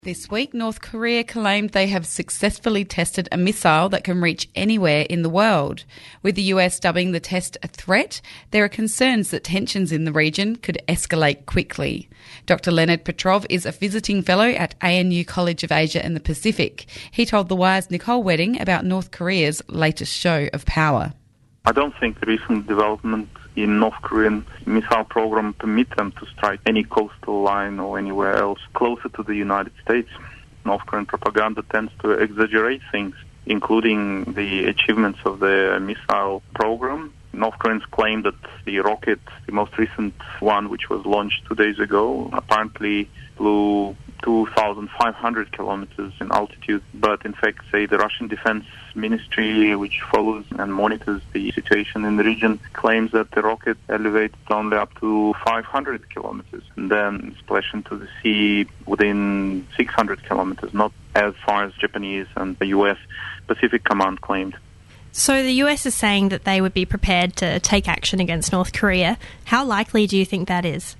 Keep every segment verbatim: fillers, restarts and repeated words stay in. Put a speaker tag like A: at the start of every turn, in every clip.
A: This week, North Korea claimed they have successfully tested a missile that can reach anywhere in the world. With the U S dubbing the test a threat, there are concerns that tensions in the region could escalate quickly. Doctor Leonard Petrov is a visiting fellow at A N U College of Asia and the Pacific. He told The Wire's Nicole Wedding about North Korea's latest show of power.
B: I don't think the recent development in North Korean missile program permit them to strike any coastal line or anywhere else closer to the United States. North Korean propaganda tends to exaggerate things, including the achievements of the missile program. North Koreans claim that the rocket, the most recent one, which was launched two days ago, apparently flew two thousand five hundred kilometers in altitude. But in fact, say the Russian Defense Ministry, which follows and monitors the situation in the region, claims that the rocket elevated only up to five hundred kilometers and then splashed into the sea within six hundred kilometers, not as far as Japanese and the U S Pacific Command claimed.
C: So the U S is saying that they would be prepared to take action against North Korea. How likely do you think that is?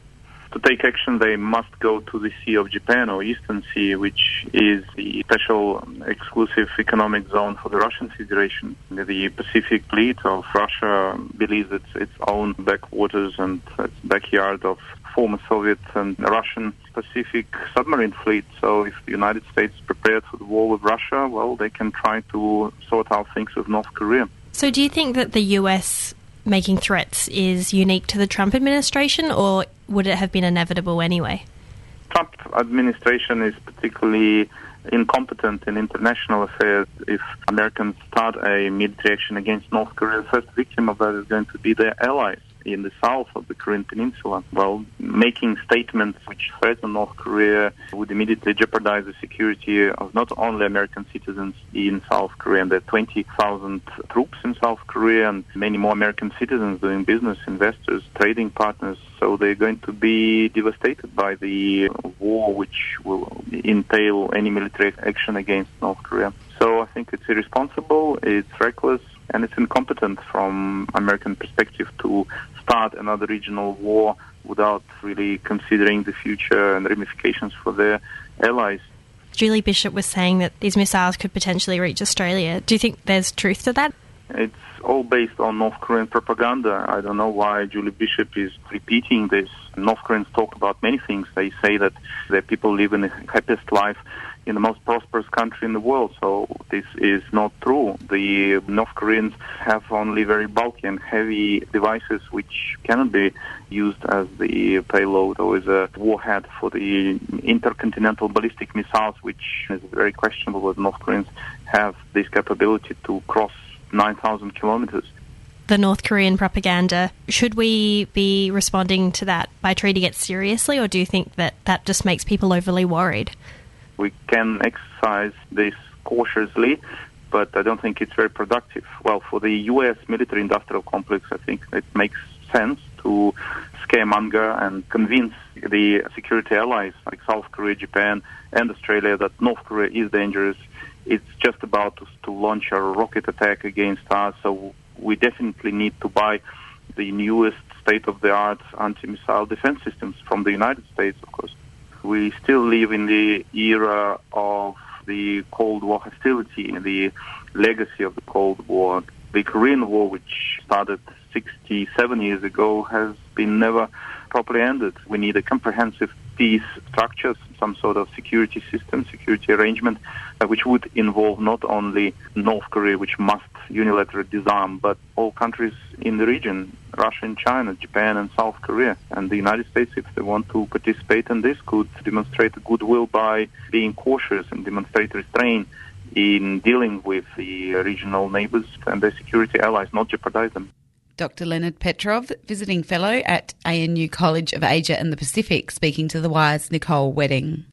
B: To take action, they must go to the Sea of Japan or Eastern Sea, which is the special exclusive economic zone for the Russian Federation. The Pacific Fleet of Russia believes it's its own backwaters and its backyard of former Soviet and Russian Pacific submarine fleet. So if the United States is prepared for the war with Russia, well, they can try to sort out things with North Korea.
C: So do you think that the U S making threats is unique to the Trump administration, or would it have been inevitable anyway?
B: Trump administration is particularly incompetent in international affairs. If Americans start a military action against North Korea, the first victim of that is going to be their allies in the south of the Korean Peninsula. Well, making statements which threaten North Korea would immediately jeopardize the security of not only American citizens in South Korea, and there are twenty thousand troops in South Korea and many more American citizens doing business, investors, trading partners. So they're going to be devastated by the war which will entail any military action against North Korea. So I think it's irresponsible, it's reckless, and it's incompetent from American perspective to start another regional war without really considering the future and ramifications for their allies.
C: Julie Bishop was saying that these missiles could potentially reach Australia. Do you think there's truth to that?
B: It's all based on North Korean propaganda. I don't know why Julie Bishop is repeating this. North Koreans talk about many things. They say that their people live in the happiest life in the most prosperous country in the world. So this is not true. The North Koreans have only very bulky and heavy devices which cannot be used as the payload or as a warhead for the intercontinental ballistic missiles, which is very questionable whether North Koreans have this capability to cross nine thousand kilometers.
C: The North Korean propaganda, should we be responding to that by treating it seriously, or do you think that that just makes people overly worried?
B: We can exercise this cautiously, but I don't think it's very productive. Well, for the U S military-industrial complex, I think it makes sense to scaremonger and convince the security allies like South Korea, Japan, and Australia that North Korea is dangerous. It's just about to, to launch a rocket attack against us, so we definitely need to buy the newest state-of-the-art anti-missile defense systems from the United States, of course. We still live in the era of the Cold War hostility, the legacy of the Cold War. The Korean War, which started sixty-seven years ago, has been never properly ended. We need a comprehensive peace structure, some sort of security system, security arrangement, uh, which would involve not only North Korea, which must unilaterally disarm, but all countries in the region, Russia and China, Japan and South Korea. And the United States, if they want to participate in this, could demonstrate goodwill by being cautious and demonstrate restraint in dealing with the regional neighbors and their security allies, not jeopardize them.
A: Doctor Leonard Petrov, visiting fellow at A N U College of Asia and the Pacific, speaking to The Wire's Nicole Wedding.